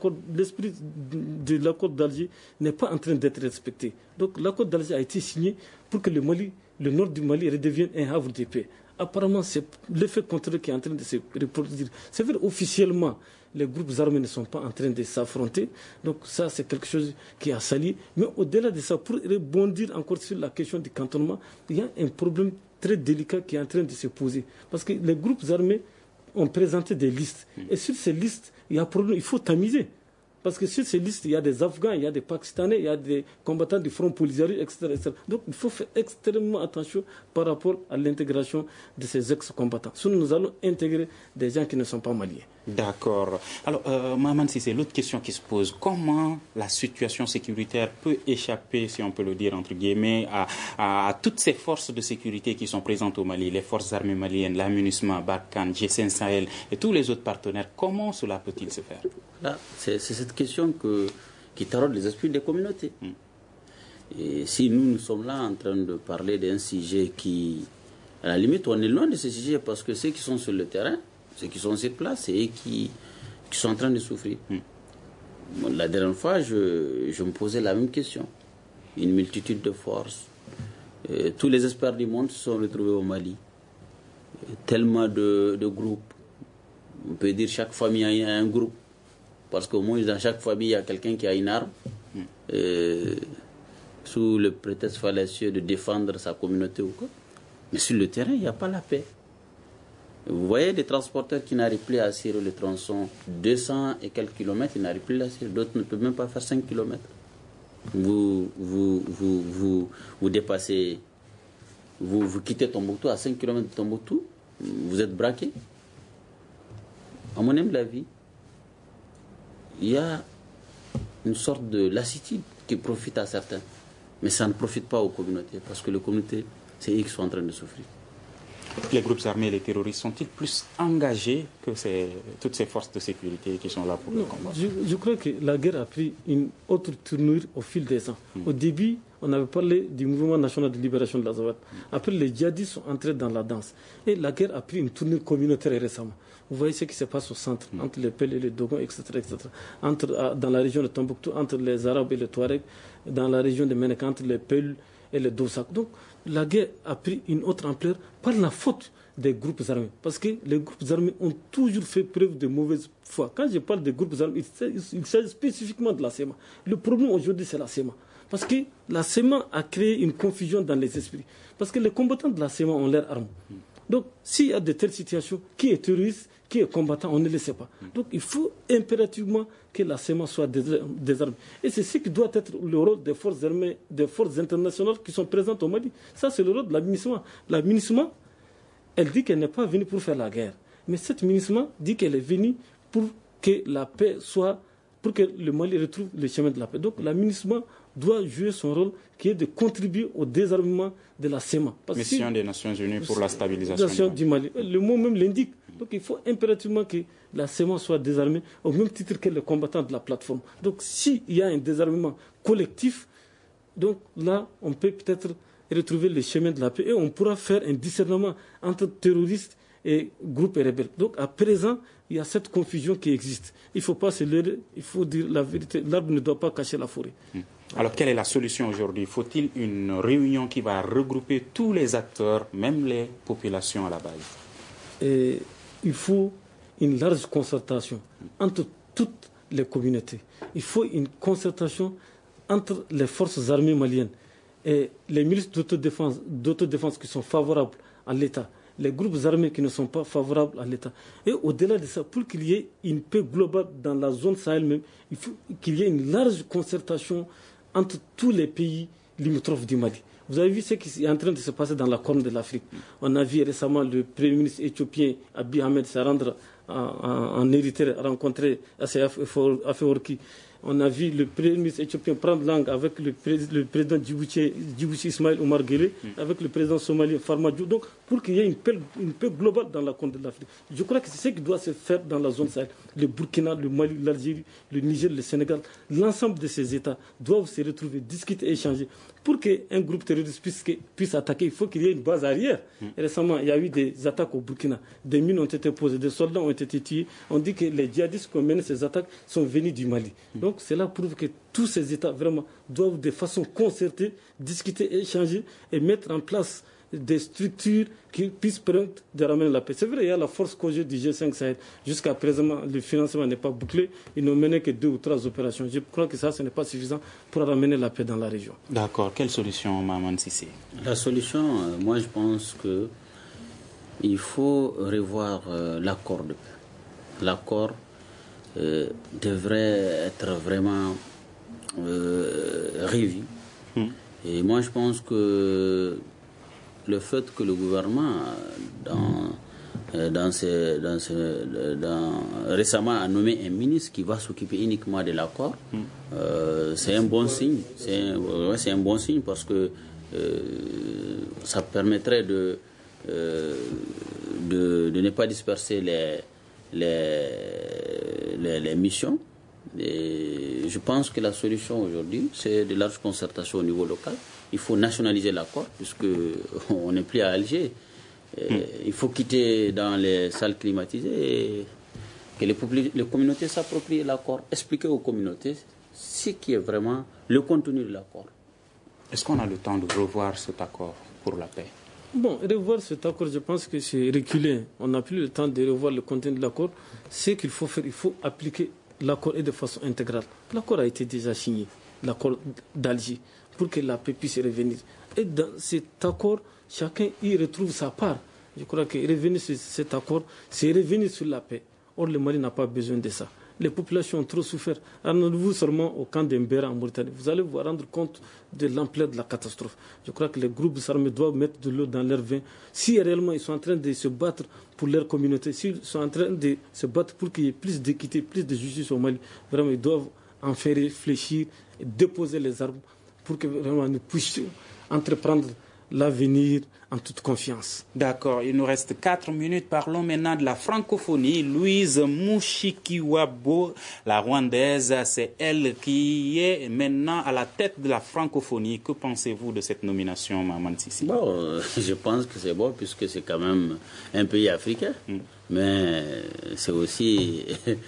l'accord d'Alger n'est pas en train d'être respecté. Donc l'accord d'Alger a été signé pour que le nord du Mali redevienne un havre de paix. Apparemment, c'est l'effet contraire qui est en train de se reproduire. C'est vrai, officiellement, les groupes armés ne sont pas en train de s'affronter. Donc ça, c'est quelque chose qui a sali. Mais au-delà de ça, pour rebondir encore sur la question du cantonnement, il y a un problème très délicat qui est en train de se poser. Parce que les groupes armés ont présenté des listes. Et sur ces listes, il y a un problème, il faut tamiser. Parce que sur ces listes, il y a des Afghans, il y a des Pakistanais, il y a des combattants du Front Polisario, etc., etc. Donc il faut faire extrêmement attention par rapport à l'intégration de ces ex-combattants. Sinon, nous allons intégrer des gens qui ne sont pas maliens. D'accord. Alors, Maman, si c'est l'autre question qui se pose, comment la situation sécuritaire peut échapper, si on peut le dire entre guillemets, à toutes ces forces de sécurité qui sont présentes au Mali, les forces armées maliennes, l'AMINUSMA, Barkhane, G5 Sahel et tous les autres partenaires? Comment cela peut-il se faire? Là, c'est cette question qui taraude les esprits des communautés. Et si nous sommes là en train de parler d'un sujet qui, à la limite, on est loin de ce sujet parce que ceux qui sont sur le terrain, ceux qui sont sur place, c'est eux qui sont en train de souffrir. La dernière fois, je me posais la même question. Une multitude de forces. Tous les experts du monde se sont retrouvés au Mali. Tellement de groupes. On peut dire chaque famille a un groupe. Parce qu'au moins, dans chaque famille, il y a quelqu'un qui a une arme. Sous le prétexte fallacieux de défendre sa communauté ou quoi. Mais sur le terrain, il n'y a pas la paix. Vous voyez des transporteurs qui n'arrivent plus à assurer le tronçon 200 et quelques kilomètres, ils n'arrivent plus à assurer. D'autres ne peuvent même pas faire 5 kilomètres. Vous dépassez, vous quittez Tombouctou à 5 kilomètres de Tombouctou, vous êtes braqué. À mon avis, la vie, il y a une sorte de lassitude qui profite à certains. Mais ça ne profite pas aux communautés, parce que les communautés, c'est eux qui sont en train de souffrir. Les groupes armés et les terroristes sont-ils plus engagés que toutes ces forces de sécurité qui sont là pour le combat? Je crois que la guerre a pris une autre tournure au fil des ans. Au début, on avait parlé du mouvement national de libération de l'Azawad. Après, les djihadistes sont entrés dans la danse. Et la guerre a pris une tournure communautaire récemment. Vous voyez ce qui se passe au centre, entre les Peuls et les Dogons, etc. Dans la région de Tombouctou, entre les Arabes et les Touaregs, dans la région de Ménéka, entre les Peuls et les Dosak. Donc, la guerre a pris une autre ampleur par la faute des groupes armés. Parce que les groupes armés ont toujours fait preuve de mauvaise foi. Quand je parle des groupes armés, il s'agit spécifiquement de la SEMA. Le problème aujourd'hui, c'est la SEMA. Parce que la SEMA a créé une confusion dans les esprits. Parce que les combattants de la SEMA ont leurs armes. Donc, s'il y a de telles situations, qui est terroriste, qui est combattant, on ne le sait pas. Donc, il faut impérativement que la SEMA soit désarmée. Et c'est ce qui doit être le rôle des forces armées, des forces internationales qui sont présentes au Mali. Ça, c'est le rôle de la MINUSMA. La MINUSMA, elle dit qu'elle n'est pas venue pour faire la guerre. Mais cette MINUSMA dit qu'elle est venue pour que la paix soit, pour que le Mali retrouve le chemin de la paix. Donc, la MINUSMA doit jouer son rôle qui est de contribuer au désarmement de la SEMA. Mission des Nations Unies pour la stabilisation du Mali. Le mot même l'indique. Donc il faut impérativement que la SEMA soit désarmée au même titre que les combattants de la plateforme. Donc s'il y a un désarmement collectif, donc là on peut peut-être retrouver le chemin de la paix et on pourra faire un discernement entre terroristes et groupes rebelles. Donc à présent, il y a cette confusion qui existe. Il ne faut pas se leurrer, il faut dire la vérité. L'arbre ne doit pas cacher la forêt. Alors, quelle est la solution aujourd'hui? Faut-il une réunion qui va regrouper tous les acteurs, même les populations à la base? Et il faut une large concertation entre toutes les communautés. Il faut une concertation entre les forces armées maliennes et les milices d'autodéfense qui sont favorables à l'État, les groupes armés qui ne sont pas favorables à l'État. Et au-delà de ça, pour qu'il y ait une paix globale dans la zone Sahel même, il faut qu'il y ait une large concertation entre tous les pays limitrophes du Mali. Vous avez vu ce qui est en train de se passer dans la Corne de l'Afrique. On a vu récemment le Premier ministre éthiopien Abiy Ahmed se rendre en Érythrée, rencontrer Assef Afewerki. On a vu le premier ministre éthiopien prendre langue avec le président Djibouti Ismaël Omar Guelleh, avec le président somalien Farmajo. Donc, pour qu'il y ait une paix globale dans la côte de l'Afrique. Je crois que c'est ce qui doit se faire dans la zone Sahel. Le Burkina, le Mali, l'Algérie, le Niger, le Sénégal, l'ensemble de ces États doivent se retrouver, discuter et échanger. Pour qu'un groupe terroriste puisse attaquer, il faut qu'il y ait une base arrière. Récemment, il y a eu des attaques au Burkina. Des mines ont été posées, des soldats ont été tués. On dit que les djihadistes qui ont mené ces attaques sont venus du Mali. Donc cela prouve que tous ces États vraiment doivent de façon concertée discuter, échanger et mettre en place des structures qui puissent permettre de ramener la paix. C'est vrai, il y a la force COJE du G5 Sahel. Jusqu'à présent, le financement n'est pas bouclé. Ils n'ont mené que 2 ou 3 opérations. Je crois que ça, ce n'est pas suffisant pour ramener la paix dans la région. D'accord. Quelle solution, Maman Sissé? La solution, moi, je pense qu'il faut revoir l'accord de paix. L'accord devrait être vraiment revu. Et moi, je pense que le fait que le gouvernement, récemment, a nommé un ministre qui va s'occuper uniquement de l'accord, c'est un bon signe. C'est un bon signe parce que ça permettrait de ne pas disperser les missions. Et je pense que la solution aujourd'hui, c'est de large concertation au niveau local. Il faut nationaliser l'accord, puisqu'on n'est plus à Alger. Il faut quitter dans les salles climatisées et que les communautés s'approprient l'accord. Expliquer aux communautés ce qui est vraiment le contenu de l'accord. Est-ce qu'on a le temps de revoir cet accord pour la paix? Bon, revoir cet accord, je pense que c'est reculer. On n'a plus le temps de revoir le contenu de l'accord. Ce qu'il faut faire, il faut appliquer l'accord et de façon intégrale. L'accord a été déjà signé, l'accord d'Alger, pour que la paix puisse revenir. Et dans cet accord, chacun y retrouve sa part. Je crois que revenir sur cet accord, c'est revenir sur la paix. Or, le Mali n'a pas besoin de ça. Les populations ont trop souffert. Rendez-vous seulement au camp d'Embera en Mauritanie. Vous allez vous rendre compte de l'ampleur de la catastrophe. Je crois que les groupes armés doivent mettre de l'eau dans leur vin. Si réellement ils sont en train de se battre pour leur communauté, s'ils sont en train de se battre pour qu'il y ait plus d'équité, plus de justice au Mali, vraiment ils doivent en faire réfléchir et déposer les armes pour que vraiment nous puissions entreprendre l'avenir en toute confiance. D'accord, il nous reste 4 minutes. Parlons maintenant de la francophonie. Louise Mushikiwabo, la rwandaise, c'est elle qui est maintenant à la tête de la francophonie. Que pensez-vous de cette nomination, Maman Sissi? Bon, je pense que c'est bon puisque c'est quand même un pays africain, mais c'est aussi...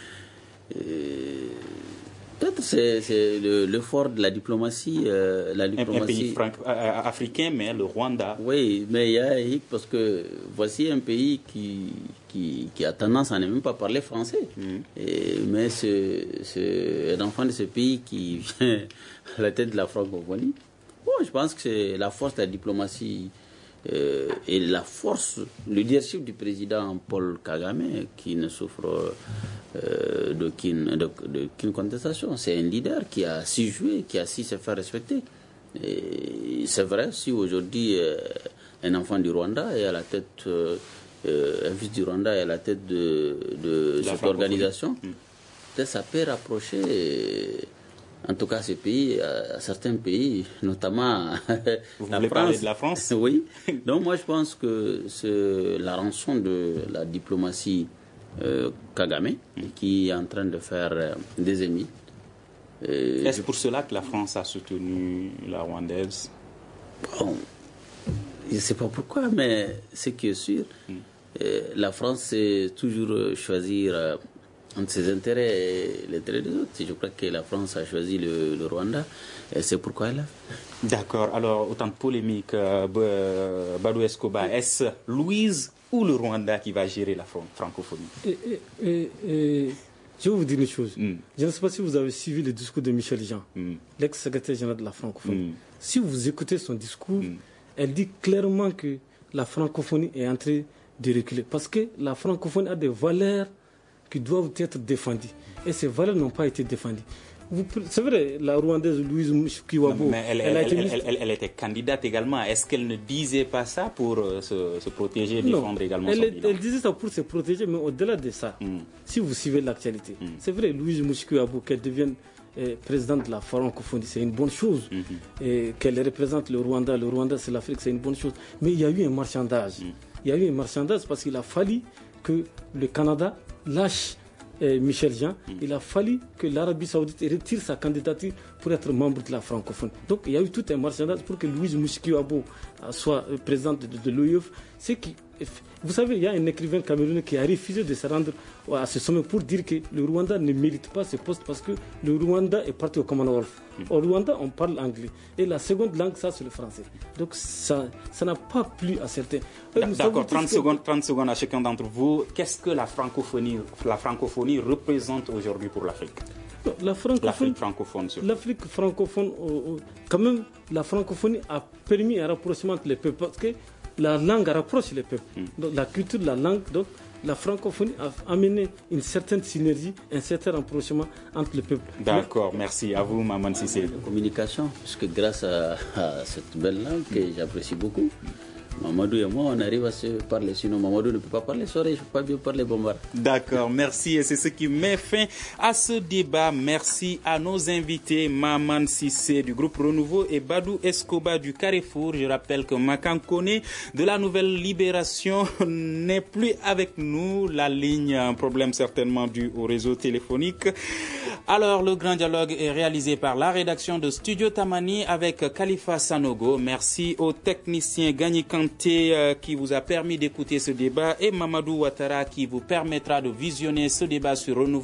Peut-être c'est l'effort de la diplomatie. Un pays africain, mais le Rwanda. Oui, mais il y a parce que voici un pays qui a tendance à ne même pas parler français. Mais c'est un enfant de ce pays qui vient à la tête de la francophonie. Bon, je pense que c'est la force de la diplomatie et la force, le leadership du président Paul Kagame qui ne souffre d'aucune contestation. C'est un leader qui a su jouer, qui a su se faire respecter. Et c'est vrai, si aujourd'hui un enfant du Rwanda est à la tête, un fils du Rwanda est à la tête de cette organisation, peut-être ça peut rapprocher... En tout cas, ces pays, certains pays, notamment Vous voulez parler de la France? Oui. Donc moi, je pense que c'est la rançon de la diplomatie Kagame qui est en train de faire des ennemis. Est-ce pour cela que la France a soutenu la rwandaise? Bon, je ne sais pas pourquoi, mais ce qui est sûr, la France sait toujours choisir... entre ses intérêts et l'intérêt des autres. Je crois que la France a choisi le Rwanda et c'est pourquoi elle a. D'accord. Alors, autant de polémiques, Badou Escobar, est-ce Louise ou le Rwanda qui va gérer la francophonie? Je vais vous dire une chose. Je ne sais pas si vous avez suivi le discours de Michel Jean, l'ex-secrétaire général de la francophonie. Si vous écoutez son discours, elle dit clairement que la francophonie est en train de reculer parce que la francophonie a des valeurs qui doivent être défendus. Et ces valeurs n'ont pas été défendues. C'est vrai, la Rwandaise Louise Mushikiwabo, mais elle était candidate également. Est-ce qu'elle ne disait pas ça pour se protéger, défendre également son bilan? Elle disait ça pour se protéger, mais au-delà de ça, si vous suivez l'actualité, c'est vrai, Louise Mushikiwabo, qu'elle devienne présidente de la francophonie, c'est une bonne chose. Et qu'elle représente le Rwanda c'est l'Afrique, c'est une bonne chose. Mais il y a eu un marchandage. Il y a eu un marchandage parce qu'il a fallu que le Canada lâche Michel Jean. Il a fallu que l'Arabie Saoudite retire sa candidature pour être membre de la francophonie. Donc il y a eu tout un marchandage pour que Louise Mushikiwabo soit présidente de l'OIF. Vous savez, il y a un écrivain camerounais qui a refusé de se rendre à ce sommet pour dire que le Rwanda ne mérite pas ce poste parce que le Rwanda est parti au Commonwealth. Au Rwanda, on parle anglais. Et la seconde langue, ça, c'est le français. Donc ça n'a pas plu à certains. D'accord, 30 secondes à chacun d'entre vous. Qu'est-ce que la francophonie représente aujourd'hui pour l'Afrique? L'Afrique francophone. L'Afrique francophone, quand même, la francophonie a permis un rapprochement entre les peuples parce que la langue rapproche les peuples. Donc, la culture, la langue, donc la francophonie a amené une certaine synergie, un certain rapprochement entre les peuples. D'accord, merci à vous, Maman Cissé. La communication, puisque grâce à cette belle langue que j'apprécie beaucoup, Mamadou et moi, on arrive à se parler. Sinon, Mamadou ne peut pas parler soirée, je ne peux pas bien parler bombard. D'accord, merci. Et c'est ce qui met fin à ce débat. Merci à nos invités, Maman Cissé du groupe Renouveau et Badou Escoba du Carrefour. Je rappelle que Makan Kone de la Nouvelle Libération n'est plus avec nous. La ligne a un problème certainement dû au réseau téléphonique. Alors, le grand dialogue est réalisé par la rédaction de Studio Tamani avec Khalifa Sanogo. Merci aux techniciens Gagny Kanté qui vous a permis d'écouter ce débat et Mamadou Ouattara qui vous permettra de visionner ce débat sur Renouveau.